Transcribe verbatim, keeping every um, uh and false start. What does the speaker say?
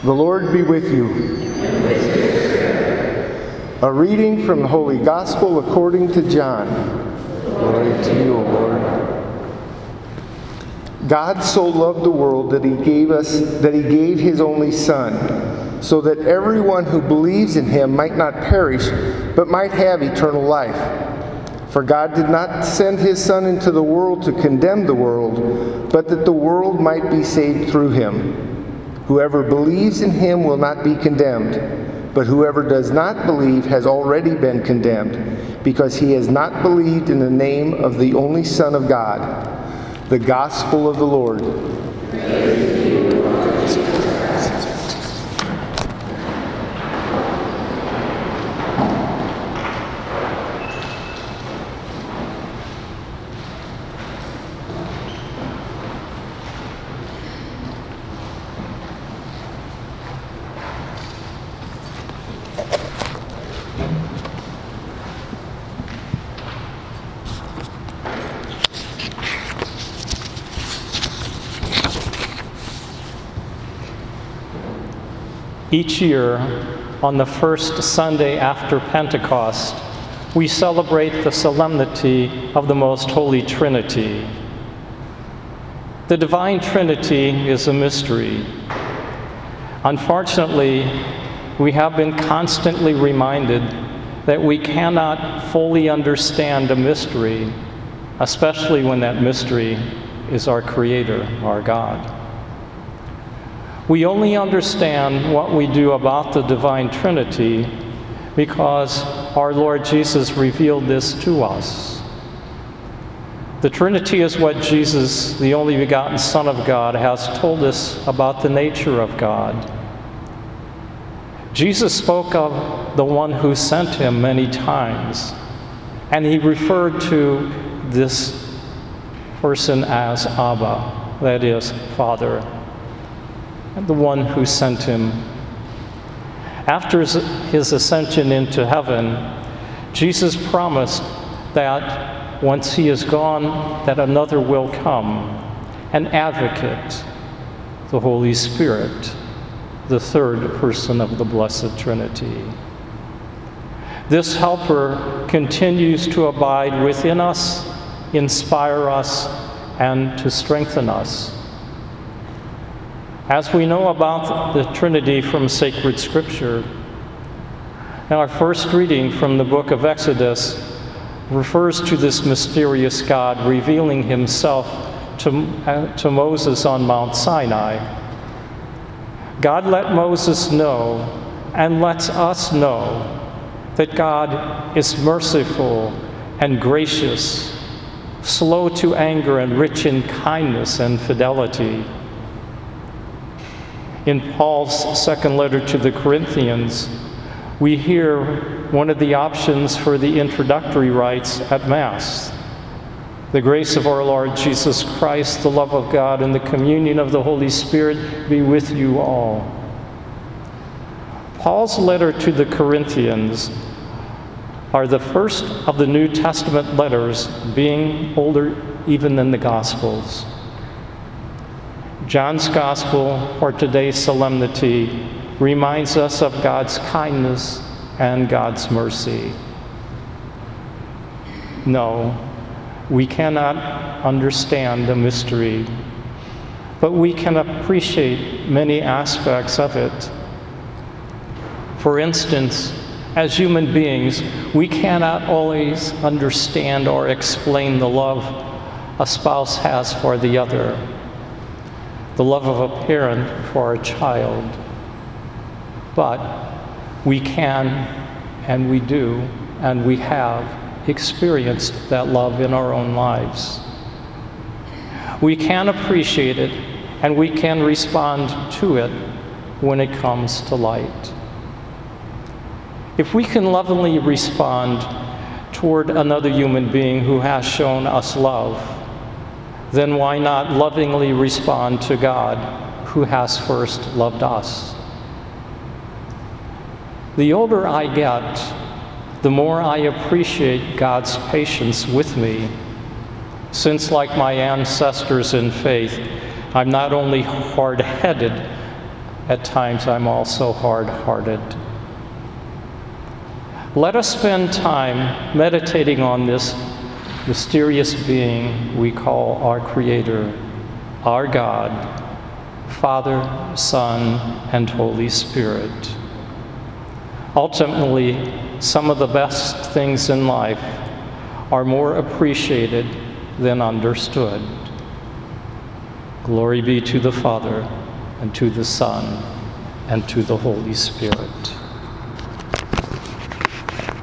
The Lord be with you. A reading from the Holy Gospel according to John. Glory to you, O Lord. God so loved the world that he gave us that he gave his only Son, so that everyone who believes in him might not perish, but might have eternal life. For God did not send his Son into the world to condemn the world, but that the world might be saved through him. Whoever believes in him will not be condemned, but whoever does not believe has already been condemned, because he has not believed in the name of the only Son of God. The Gospel of the Lord. Praise to you, Lord. Each year, on the first Sunday after Pentecost, we celebrate the solemnity of the Most Holy Trinity. The Divine Trinity is a mystery. Unfortunately, we have been constantly reminded that we cannot fully understand a mystery, especially when that mystery is our Creator, our God. We only understand what we do about the Divine Trinity because our Lord Jesus revealed this to us. The Trinity is what Jesus, the only begotten Son of God, has told us about the nature of God. Jesus spoke of the one who sent him many times, and he referred to this person as Abba, that is, Father, and the one who sent him. After his ascension into heaven, Jesus promised that once he is gone, that another will come, an advocate, the Holy Spirit, the third person of the Blessed Trinity. This helper continues to abide within us, inspire us, and to strengthen us. As we know about the Trinity from sacred Scripture, our first reading from the book of Exodus refers to this mysterious God revealing himself to, uh, to Moses on Mount Sinai. God let Moses know and lets us know that God is merciful and gracious, slow to anger and rich in kindness and fidelity. In Paul's second letter to the Corinthians, we hear one of the options for the introductory rites at Mass. The grace of our Lord Jesus Christ, the love of God, and the communion of the Holy Spirit be with you all. Paul's letter to the Corinthians are the first of the New Testament letters, being older even than the Gospels. John's Gospel for today's solemnity reminds us of God's kindness and God's mercy. No, we cannot understand the mystery, but we can appreciate many aspects of it. For instance, as human beings, we cannot always understand or explain the love a spouse has for the other, the love of a parent for a child. But we can, and we do, and we have experienced that love in our own lives. We can appreciate it, and we can respond to it when it comes to light. If we can lovingly respond toward another human being who has shown us love, then why not lovingly respond to God, who has first loved us? The older I get, the more I appreciate God's patience with me, since, like my ancestors in faith, I'm not only hard-headed, At times, I'm also hard-hearted. Let us spend time meditating on this mysterious being we call our Creator, our God, Father, Son, and Holy Spirit. Ultimately, some of the best things in life are more appreciated than understood. Glory be to the Father, and to the Son, and to the Holy Spirit.